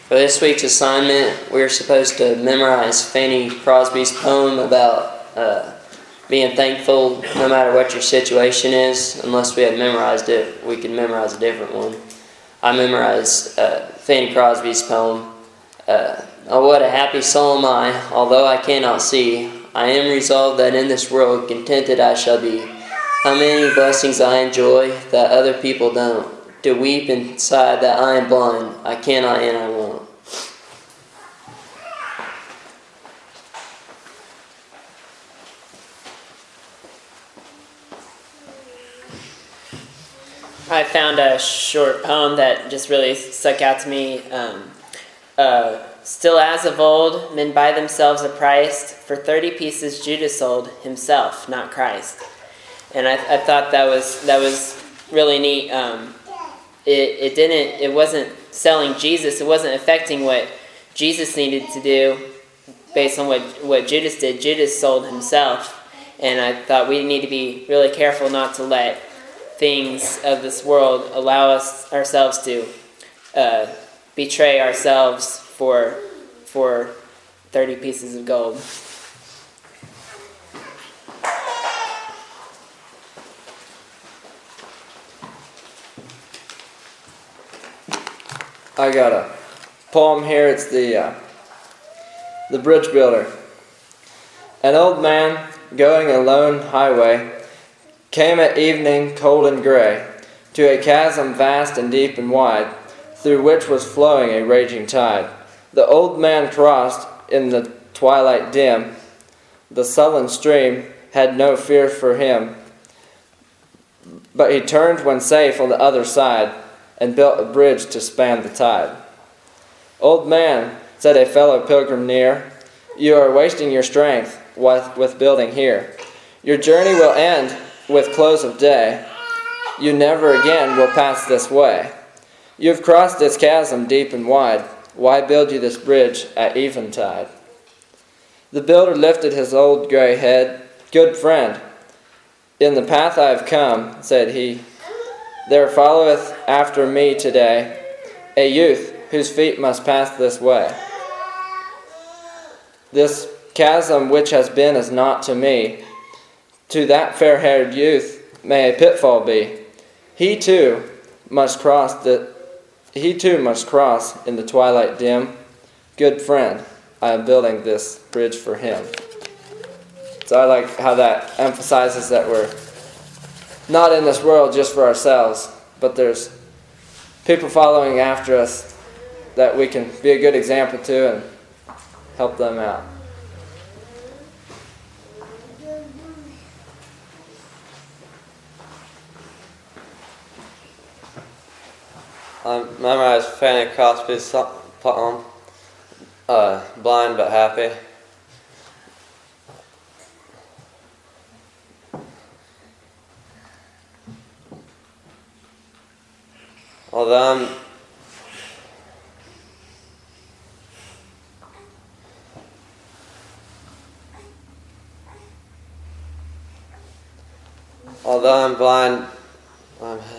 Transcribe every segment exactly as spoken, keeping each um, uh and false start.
For this week's assignment, we're supposed to memorize Fanny Crosby's poem about uh, being thankful no matter what your situation is. Unless we had memorized it, we could memorize a different one. I memorized uh, Fanny Crosby's poem. Uh, oh, what a happy soul am I, although I cannot see. I am resolved that in this world contented I shall be. How many blessings I enjoy that other people don't. To weep inside that I am blind, I cannot and I won't. I found a short poem that just really stuck out to me. Um, uh, Still as of old, men buy themselves a price. For thirty pieces Judas sold himself, not Christ. And I, I thought that was that was really neat. Um, it it didn't it wasn't selling Jesus. It wasn't affecting what Jesus needed to do based on what, what Judas did. Judas sold himself. And I thought we need to be really careful not to let things of this world allow us ourselves to uh, betray ourselves for for thirty pieces of gold. I got a poem here. It's the uh, the Bridge Builder. An old man going a lone highway came at evening cold and gray to a chasm vast and deep and wide, through which was flowing a raging tide. The old man crossed in the twilight dim. The sullen stream had no fear for him, but he turned when safe on the other side and built a bridge to span the tide. Old man, said a fellow pilgrim near, you are wasting your strength with, with building here. Your journey will end with close of day. You never again will pass this way. You have crossed this chasm deep and wide. Why build you this bridge at eventide? The builder lifted his old gray head. Good friend, in the path I have come, said he, there followeth after me today a youth whose feet must pass this way. This chasm which has been is not to me. To that fair-haired youth may a pitfall be. He too must cross the he too must cross in the twilight dim. Good friend, I am building this bridge for him. So I like how that emphasizes that we're not in this world just for ourselves, but there's people following after us that we can be a good example to and help them out. I memorized Fanny Crosby's poem, uh, Blind but Happy. Although I'm Although I'm blind, I'm happy.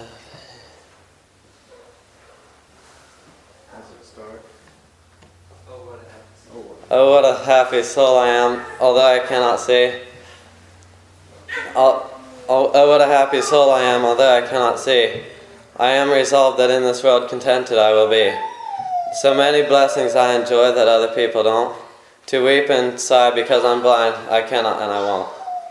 Oh, what a happy soul I am, although I cannot see. Oh, oh, what a happy soul I am, although I cannot see. I am resolved that in this world contented I will be. So many blessings I enjoy that other people don't. To weep and sigh because I'm blind, I cannot and I won't.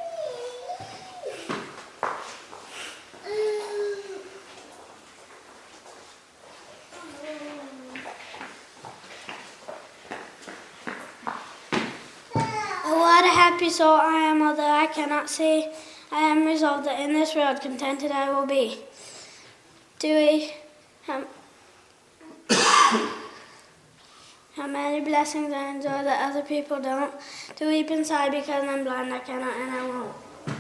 What a happy soul I am, although I cannot see. I am resolved that in this world contented I will be. Do we um, how many blessings I enjoy that other people don't. To weep inside because I'm blind, I cannot and I won't.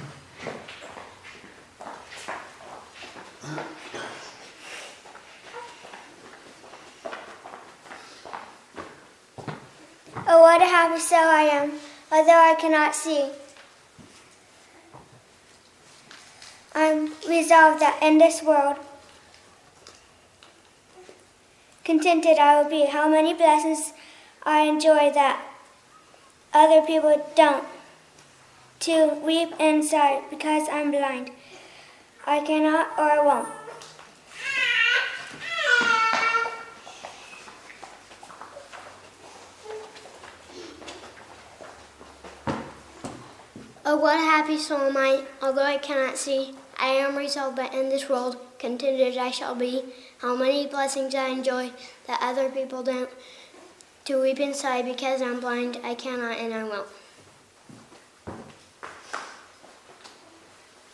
Oh, what a happy soul I am, although I cannot see. I'm resolved that in this world contented I will be. How many blessings I enjoy that other people don't. To weep and sigh because I'm blind. I cannot or I won't. Oh, what a happy soul am I, although I cannot see. I am resolved that in this world contented I shall be. How many blessings I enjoy that other people don't. To weep and sigh because I'm blind, I cannot and I won't.